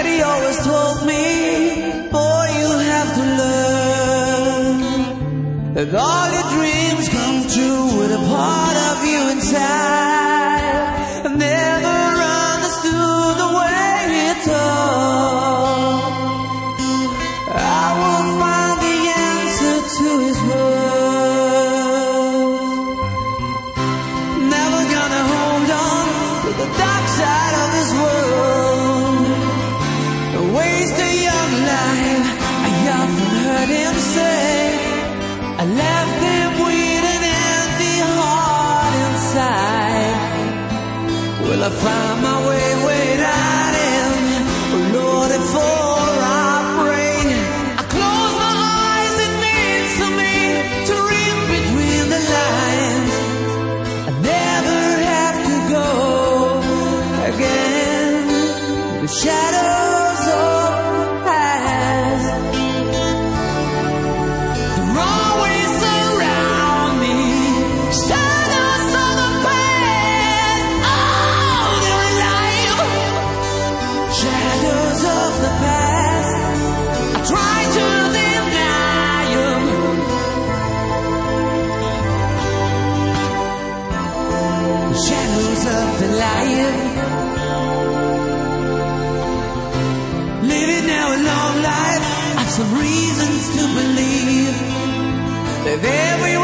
Daddy always told me, boy, you have to learn that all your dreams come true with a part of you inside. I never understood the way he talked. I will find the answer to his words. Never gonna hold on to the dark side of this world. Waste a young life, I often heard him say. I left him with an empty heart inside. Will I find my way without him? Oh Lord, before I pray, I close my eyes, it means to me to read between the lines. I never have to go again. The shadows of the past, they're always around me. Shadows of the past, oh, they're alive. Shadows of the past, I try to deny them. Shadows of the life, living now a long life. I've some reasons to believe that every